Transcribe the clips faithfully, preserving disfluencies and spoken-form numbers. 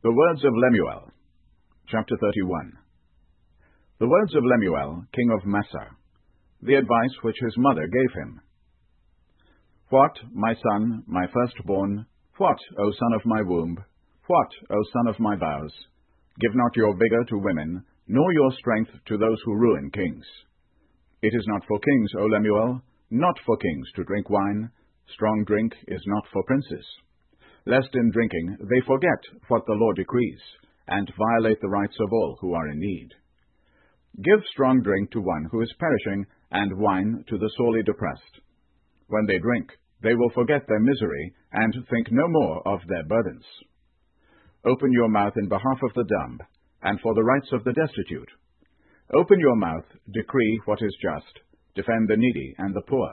The words of Lemuel. Chapter thirty-one. The words of Lemuel, king of Massa, the advice which his mother gave him. What, my son, my firstborn, what, O son of my womb, what, O son of my vows? Give not your vigor to women, nor your strength to those who ruin kings. It is not for kings, O Lemuel, not for kings to drink wine. Strong drink is not for princes, lest in drinking they forget what the Lord decrees, and violate the rights of all who are in need. Give strong drink to one who is perishing, and wine to the sorely depressed. When they drink, they will forget their misery, and think no more of their burdens. Open your mouth in behalf of the dumb, and for the rights of the destitute. Open your mouth, decree what is just, defend the needy and the poor.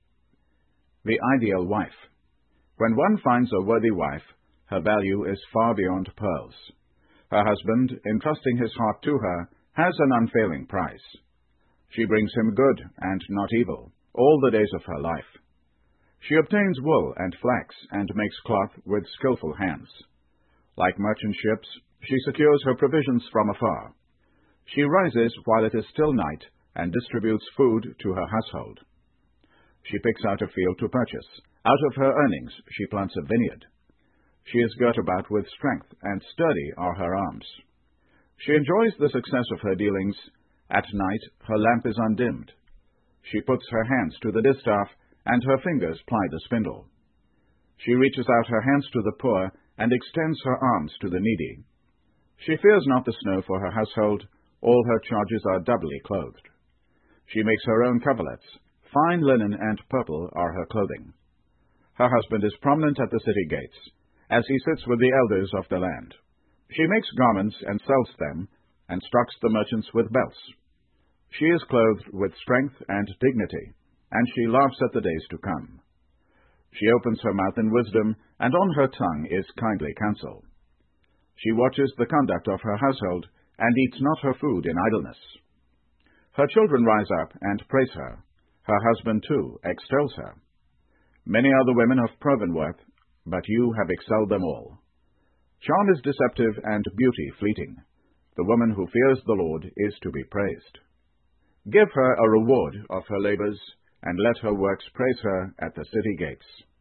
The ideal wife. When one finds a worthy wife, her value is far beyond pearls. Her husband, entrusting his heart to her, has an unfailing price. She brings him good and not evil, all the days of her life. She obtains wool and flax, and makes cloth with skillful hands. Like merchant ships, she secures her provisions from afar. She rises while it is still night, and distributes food to her household. She picks out a field to purchase. Out of her earnings she plants a vineyard. She is girt about with strength, and sturdy are her arms. She enjoys the success of her dealings. At night her lamp is undimmed. She puts her hands to the distaff, and her fingers ply the spindle. She reaches out her hands to the poor, and extends her arms to the needy. She fears not the snow for her household. All her charges are doubly clothed. She makes her own coverlets. Fine linen and purple are her clothing. Her husband is prominent at the city gates, as he sits with the elders of the land. She makes garments and sells them, and stocks the merchants with belts. She is clothed with strength and dignity, and she laughs at the days to come. She opens her mouth in wisdom, and on her tongue is kindly counsel. She watches the conduct of her household, and eats not her food in idleness. Her children rise up and praise her. Her husband, too, extols her. Many are the women of proven worth, but you have excelled them all. Charm is deceptive and beauty fleeting. The woman who fears the Lord is to be praised. Give her a reward of her labors, and let her works praise her at the city gates.